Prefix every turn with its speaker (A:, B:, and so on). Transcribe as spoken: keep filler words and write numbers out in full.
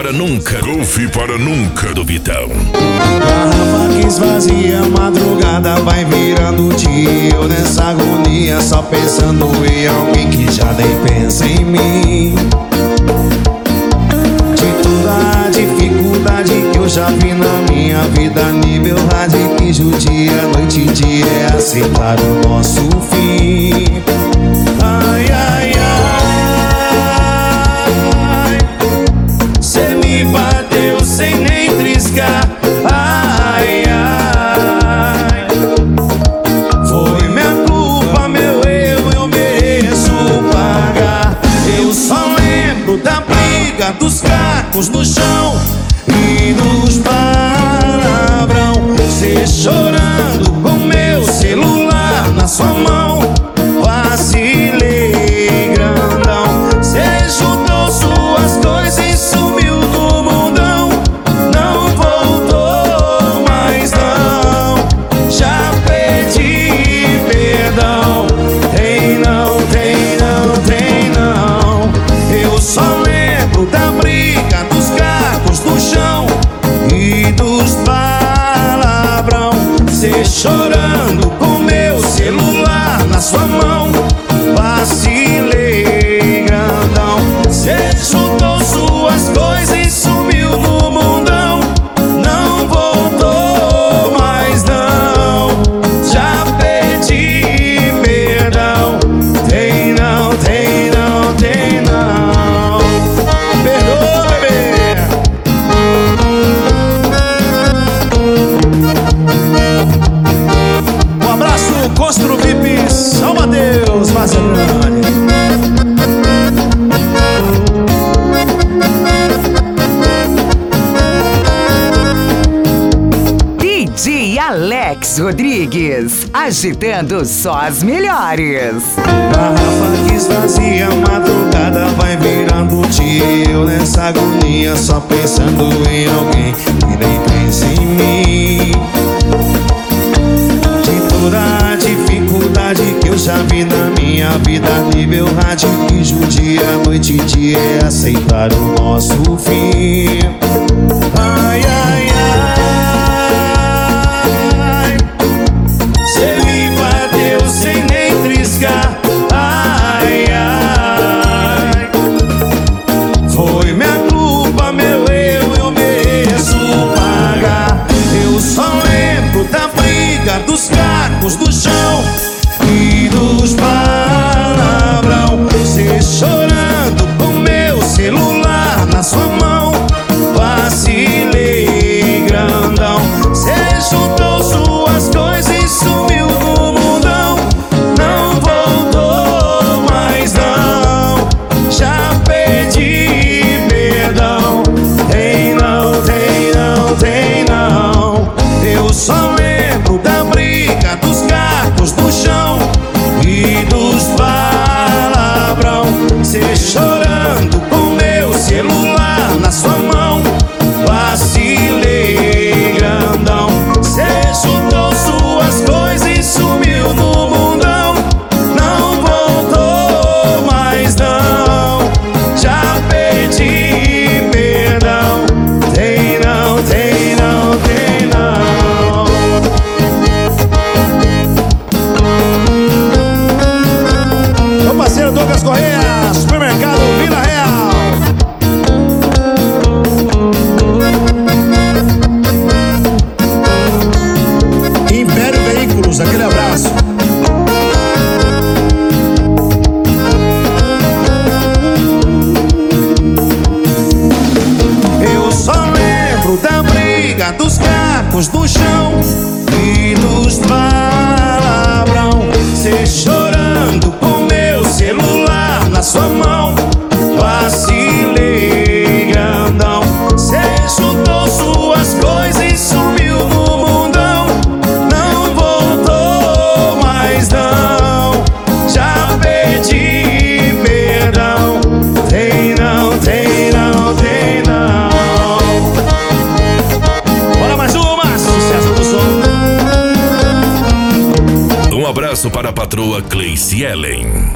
A: para nunca, Golfe para nunca do Vitão.
B: Garrafa que esvazia, madrugada vai virando dia. Eu nessa agonia só pensando em alguém que já nem pensa em mim. De toda a dificuldade que eu já vi na minha vida, nível rádio que judia, noite e dia é aceitar o nosso fim. Ai, ai, ai, cê me bateu sem nem triscar. Ai, ai, foi minha culpa, meu erro, eu mereço pagar. Eu só lembro da briga, dos cacos no chão e dos palavrão. Cê chorando com meu celular na sua mão. Vacilei grandão. Cê juntou suas coisas e sumiu do mundão. Não voltou mais não. Já pedi perdão. Tem não, tem não, tem não. Eu só lembro da briga, dos cacos no chão e dos palavrão. Cê chorando com meu celular na sua mão. Vacilei grandão. Cê juntou suas coisas e sumiu no mundão. Não voltou mais não. Já pedi perdão. Tem não, tem não, tem não. Perdoa, bebê. Um abraço, Constru V I P, São Mateus, Macedônia.
C: D J Alex Rodrigues, agitando só as melhores.
B: Garrafa que esvazia, madrugada vai virando dia. Eu nessa agonia só pensando em alguém que nem pensa em mim. De toda a dificuldade que eu já vi na minha vida, nível rádio que judia, noite e dia é aceitar o nosso fim. Ai, ai, ai, cê me bateu sem nem triscar. Ai, ai, foi minha culpa, meu erro, eu mereço pagar. Eu só lembro da briga, dos cacos do chão e dos palavrão. Cê chorando com meu celular na sua mão. Vacilei grandão. Cê juntou suas coisas e sumiu no mundão. Não voltou mais não. Já pedi perdão. Tem não, tem não, tem não. Eu só lembro da briga, dos cacos no chão e dos palavrão. Cê chorando com meu celular na sua mão. Vacilei grandão. Cê juntou suas coisas e sumiu no mundão. Não voltou mais não. Já pedi perdão. Tem não, tem não, tem não. Meu parceiro Douglas Correia, Supermercado Vila Real. Império Veículos, aquele abraço. Eu só lembro da briga, dos cacos no chão e dos palavrão. Cê chorando com meu celular na sua mão. Vacilei grandão. Cê juntou suas coisas e sumiu no mundão. Não voltou mais não. Já pedi perdão. Tem não, tem não, tem não. Bora mais uma, sucesso do som.
A: Um abraço para a patroa Cleice Ellen.